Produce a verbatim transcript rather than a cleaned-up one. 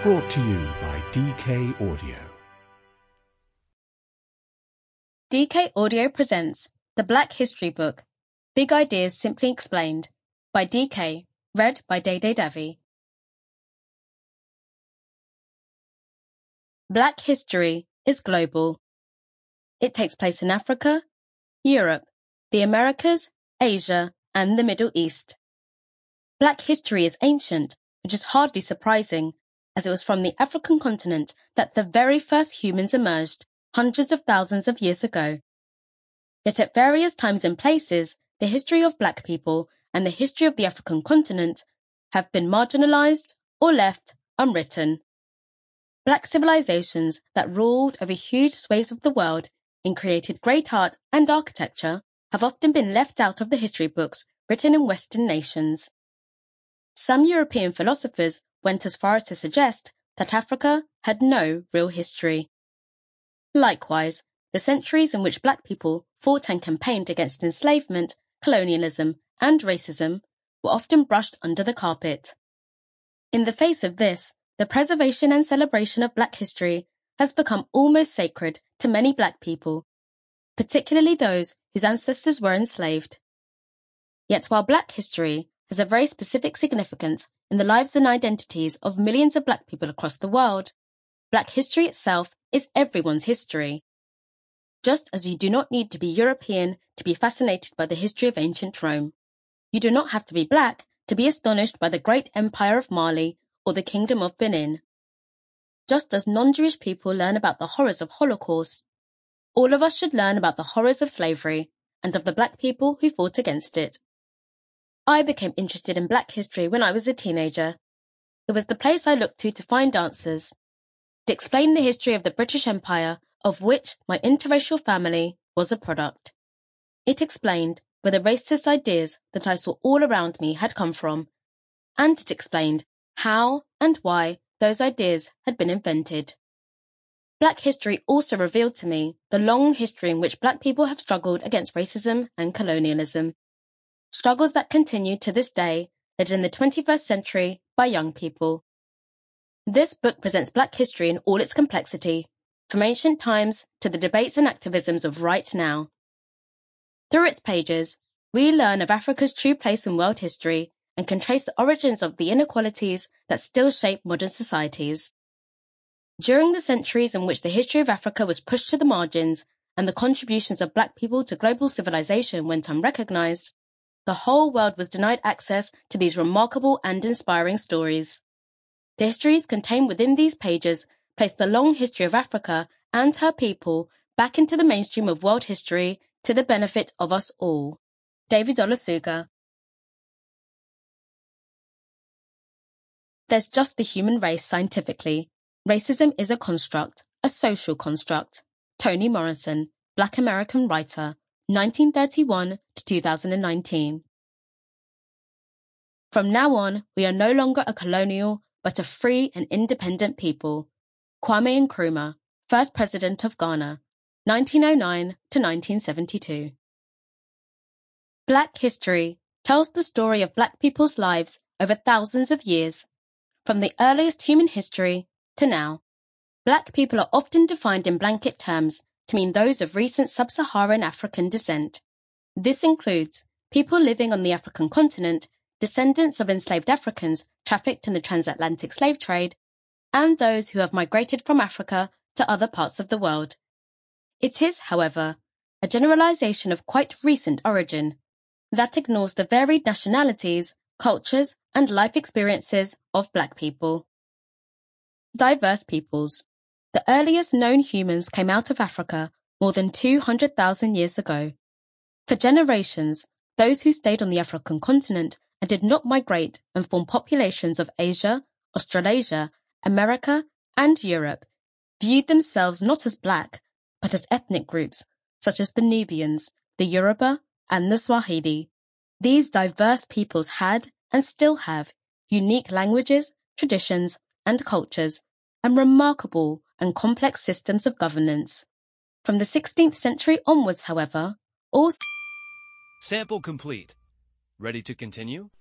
Brought to you by D K Audio. D K Audio presents The Black History Book, Big Ideas Simply Explained, by D K, read by Day Day Davy. Black history is global. It takes place in Africa, Europe, the Americas, Asia, and the Middle East. Black history is ancient, which is hardly surprising, as it was from the African continent that the very first humans emerged hundreds of thousands of years ago. Yet at various times and places, the history of black people and the history of the African continent have been marginalized or left unwritten. Black civilizations that ruled over huge swathes of the world and created great art and architecture have often been left out of the history books written in Western nations. Some European philosophers went as far as to suggest that Africa had no real history. Likewise, the centuries in which black people fought and campaigned against enslavement, colonialism, and racism were often brushed under the carpet. In the face of this, the preservation and celebration of black history has become almost sacred to many black people, particularly those whose ancestors were enslaved. Yet while black history has a very specific significance in the lives and identities of millions of black people across the world, black history itself is everyone's history. Just as you do not need to be European to be fascinated by the history of ancient Rome, you do not have to be black to be astonished by the great empire of Mali or the kingdom of Benin. Just as non-Jewish people learn about the horrors of Holocaust, all of us should learn about the horrors of slavery and of the black people who fought against it. I became interested in black history when I was a teenager. It was the place I looked to to find answers, to explain the history of the British Empire, of which my interracial family was a product. It explained where the racist ideas that I saw all around me had come from, and it explained how and why those ideas had been invented. Black history also revealed to me the long history in which black people have struggled against racism and colonialism. Struggles that continue to this day, led in the twenty-first century by young people. This book presents black history in all its complexity, from ancient times to the debates and activisms of right now. Through its pages, we learn of Africa's true place in world history and can trace the origins of the inequalities that still shape modern societies. During the centuries in which the history of Africa was pushed to the margins and the contributions of black people to global civilization went unrecognized, the whole world was denied access to these remarkable and inspiring stories. The histories contained within these pages place the long history of Africa and her people back into the mainstream of world history to the benefit of us all. David Olusoga. There's just the human race scientifically. Racism is a construct, a social construct. Toni Morrison, Black American writer, nineteen thirty-one to two thousand nineteen. From now on, we are no longer a colonial, but a free and independent people. Kwame Nkrumah, first president of Ghana, nineteen oh nine to nineteen seventy-two. Black history tells the story of black people's lives over thousands of years, from the earliest human history to now. Black people are often defined in blanket terms to mean those of recent sub-Saharan African descent. This includes people living on the African continent, descendants of enslaved Africans trafficked in the transatlantic slave trade, and those who have migrated from Africa to other parts of the world. It is, however, a generalization of quite recent origin that ignores the varied nationalities, cultures, and life experiences of black people. Diverse peoples. The earliest known humans came out of Africa more than two hundred thousand years ago. For generations, those who stayed on the African continent and did not migrate and form populations of Asia, Australasia, America, and Europe viewed themselves not as black, but as ethnic groups, such as the Nubians, the Yoruba, and the Swahili. These diverse peoples had, and still have, unique languages, traditions, and cultures, and remarkable and complex systems of governance. From the sixteenth century onwards, however, all... Sample complete. Ready to continue?